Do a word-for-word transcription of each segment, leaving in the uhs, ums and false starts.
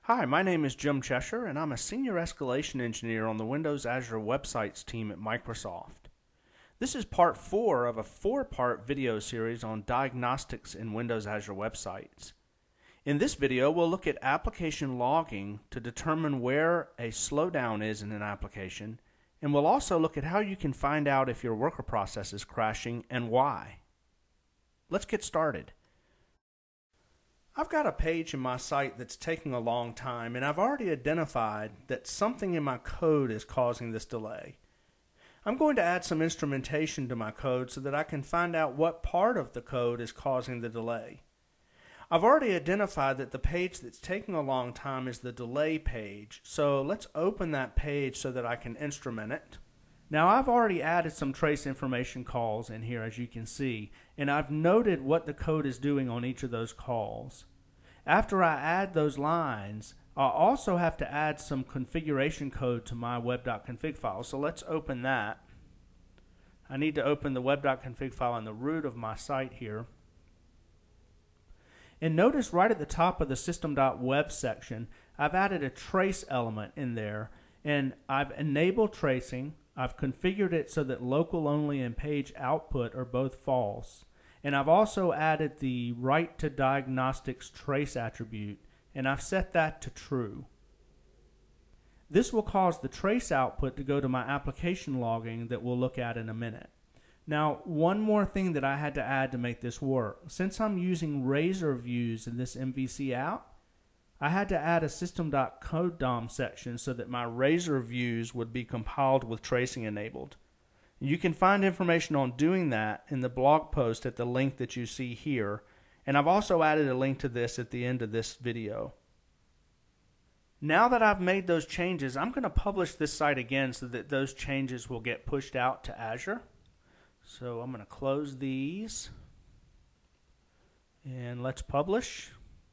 Hi, my name is Jim Cheshire, and I'm a Senior Escalation Engineer on the Windows Azure Websites team at Microsoft. This is part four of a four-part video series on diagnostics in Windows Azure Websites. In this video, we'll look at application logging to determine where a slowdown is in an application, and we'll also look at how you can find out if your worker process is crashing and why. Let's get started. I've got a page in my site that's taking a long time, and I've already identified that something in my code is causing this delay. I'm going to add some instrumentation to my code so that I can find out what part of the code is causing the delay. I've already identified that the page that's taking a long time is the delay page, so let's open that page so that I can instrument it. Now I've already added some trace information calls in here, as you can see, and I've noted what the code is doing on each of those calls. After I add those lines, I'll also have to add some configuration code to my web.config file, so let's open that. I need to open the web.config file in the root of my site here. And notice right at the top of the system.web section, I've added a trace element in there, and I've enabled tracing. I've configured it so that local only and page output are both false. And I've also added the write to diagnostics trace attribute, and I've set that to true. This will cause the trace output to go to my application logging that we'll look at in a minute. Now, one more thing that I had to add to make this work. Since I'm using Razor views in this M V C app, I had to add a system.codedom section so that my Razor views would be compiled with tracing enabled. You can find information on doing that in the blog post at the link that you see here, and I've also added a link to this at the end of this video. Now that I've made those changes, I'm going to publish this site again so that those changes will get pushed out to Azure. So I'm going to close these, and let's publish.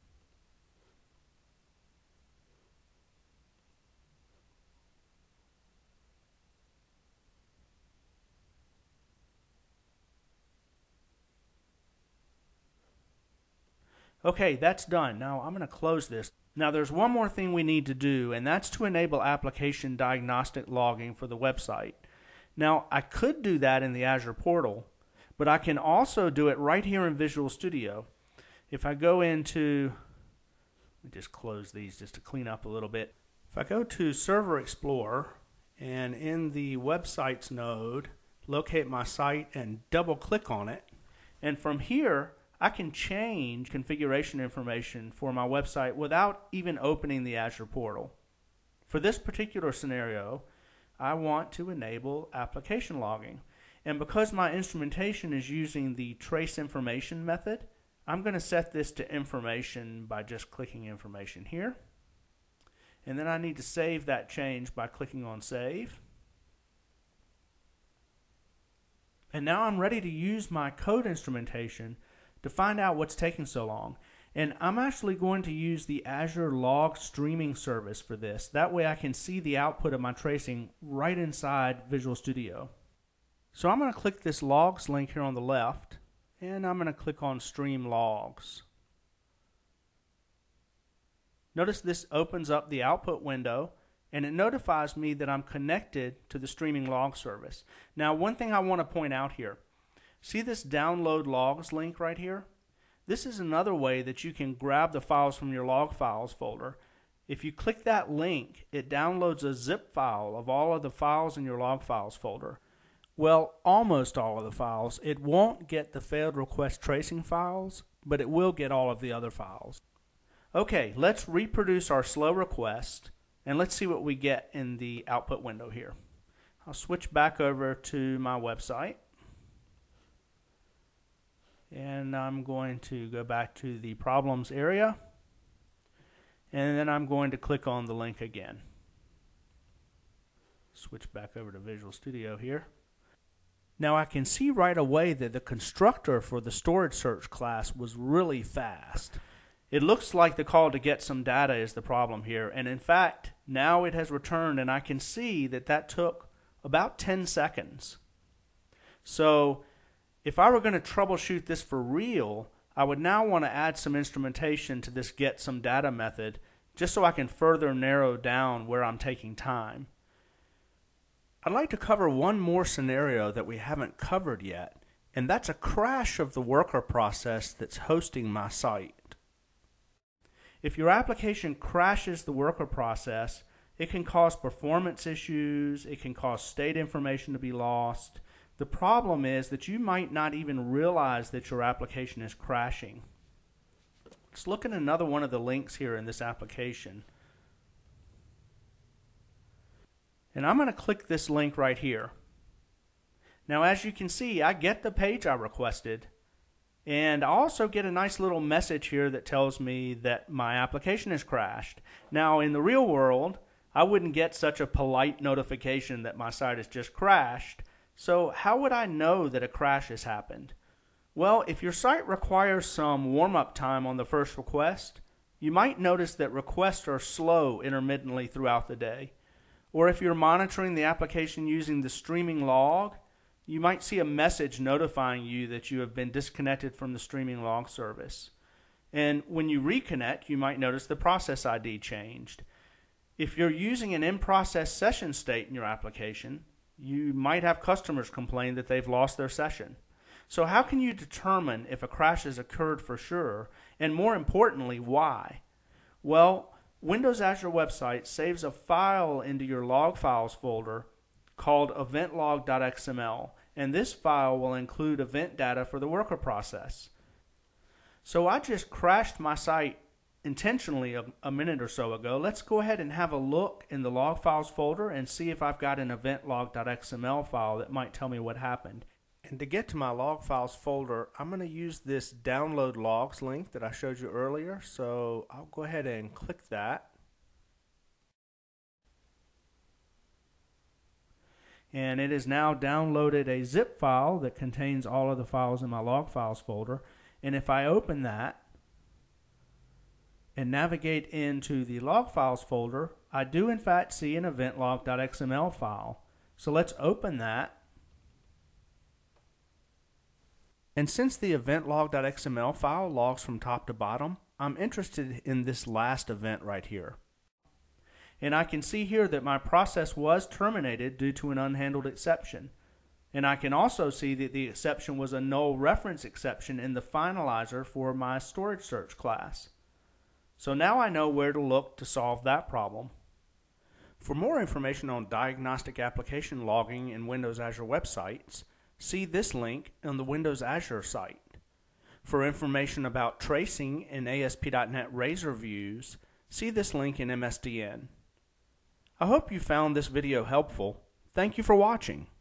Okay, that's done. Now I'm going to close this. Now there's one more thing we need to do, and that's to enable application diagnostic logging for the website. Now I could do that in the Azure portal, but I can also do it right here in Visual Studio. If I go into, let me just close these just to clean up a little bit. If I go to Server Explorer and in the Websites node, locate my site and double click on it, and from here I can change configuration information for my website without even opening the Azure portal. For this particular scenario, I want to enable application logging. And because my instrumentation is using the trace information method, I'm going to set this to information by just clicking information here. And then I need to save that change by clicking on save. And now I'm ready to use my code instrumentation to find out what's taking so long. And I'm actually going to use the Azure Log Streaming Service for this. That way I can see the output of my tracing right inside Visual Studio. So I'm going to click this Logs link here on the left, and I'm going to click on Stream Logs. Notice this opens up the output window, and it notifies me that I'm connected to the Streaming Log Service. Now, one thing I want to point out here. See this download logs link right here? This is another way that you can grab the files from your log files folder. If you click that link, it downloads a zip file of all of the files in your log files folder. Well, almost all of the files. It won't get the failed request tracing files, but it will get all of the other files. Okay, let's reproduce our slow request, and let's see what we get in the output window here. I'll switch back over to my website. And I'm going to go back to the problems area, and then I'm going to click on the link again. Switch back over to Visual Studio here. Now I can see right away that the constructor for the storage search class was really fast. It looks like the call to get some data is the problem here, and in fact now it has returned, and I can see that that took about ten seconds. So if I were going to troubleshoot this for real, I would now want to add some instrumentation to this get some data method just so I can further narrow down where I'm taking time. I'd like to cover one more scenario that we haven't covered yet, and that's a crash of the worker process that's hosting my site. If your application crashes the worker process, it can cause performance issues, it can cause state information to be lost. The problem is that you might not even realize that your application is crashing. Let's look at another one of the links here in this application. And I'm going to click this link right here. Now, as you can see, I get the page I requested, and I also get a nice little message here that tells me that my application has crashed. Now, in the real world, I wouldn't get such a polite notification that my site has just crashed. So how would I know that a crash has happened? Well, if your site requires some warm-up time on the first request, you might notice that requests are slow intermittently throughout the day. Or if you're monitoring the application using the streaming log, you might see a message notifying you that you have been disconnected from the streaming log service. And when you reconnect, you might notice the process I D changed. If you're using an in-process session state in your application, you might have customers complain that they've lost their session. So how can you determine if a crash has occurred for sure, and more importantly, why? Well, Windows Azure Websites saves a file into your log files folder called event log dot x m l, and this file will include event data for the worker process. So I just crashed my site intentionally a, a minute or so ago. Let's go ahead and have a look in the log files folder and see if I've got an event log dot x m l file that might tell me what happened. And to get to my log files folder, I'm going to use this download logs link that I showed you earlier. So I'll go ahead and click that. And it has now downloaded a zip file that contains all of the files in my log files folder. And if I open that and navigate into the log files folder, I do in fact see an event log dot x m l file. So let's open that. And since the event log dot x m l file logs from top to bottom, I'm interested in this last event right here. And I can see here that my process was terminated due to an unhandled exception. And I can also see that the exception was a null reference exception in the finalizer for my storage search class. So now I know where to look to solve that problem. For more information on diagnostic application logging in Windows Azure Websites, see this link on the Windows Azure site. For information about tracing in A S P dot net Razor views, see this link in M S D N. I hope you found this video helpful. Thank you for watching.